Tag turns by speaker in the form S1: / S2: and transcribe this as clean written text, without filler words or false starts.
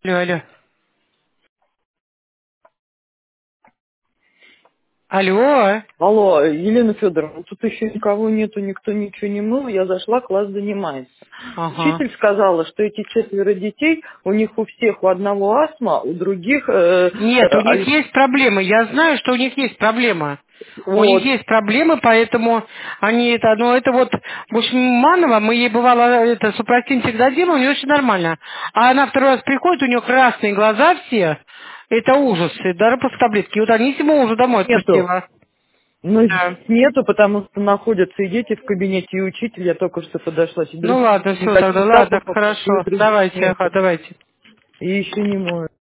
S1: Алло, алло. Алло.
S2: Алло, Елена Федоровна, тут еще никого нету, никто ничего не мыл, я зашла, класс занимается.
S1: Ага.
S2: Учитель сказала, что эти 4 детей, у них у всех у одного астма, у других
S1: Нет, у них есть проблемы. Я знаю, что у них есть проблема. У них
S2: вот.
S1: есть проблемы, поэтому они это, ну это вот, в общем, Манова, мы ей бывало это супротин всегда делаем, у нее очень нормально. А она второй раз приходит, у нее красные глаза все, это ужас, и даже после таблетки. И вот Анисиму уже домой
S2: Нету.
S1: отпустила.
S2: Но здесь
S1: Да.
S2: нету, потому что находятся и дети в кабинете, и учитель, я только что подошла, и
S1: Ну
S2: других
S1: ладно, все тогда,
S2: никаких
S1: ладно,
S2: запахов,
S1: хорошо.
S2: никаких других
S1: Давайте,
S2: нету.
S1: ага, давайте.
S2: И еще не моют.